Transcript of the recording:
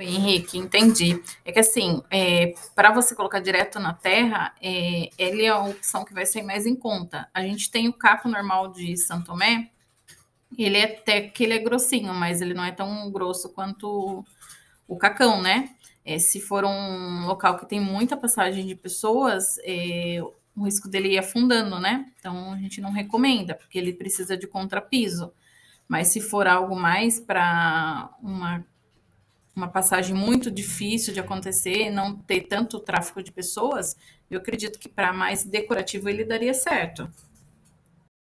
Henrique, entendi. É que assim, para você colocar direto na terra, ele é a opção que vai ser mais em conta. A gente tem o caco normal de Santo Tomé, ele é até que ele é grossinho, mas ele não é tão grosso quanto o cacão, né? Se for um local que tem muita passagem de pessoas, o risco dele ir afundando, né? Então a gente não recomenda, porque ele precisa de contrapiso. Mas se for algo mais para uma passagem muito difícil de acontecer, não ter tanto tráfego de pessoas, eu acredito que para mais decorativo ele daria certo.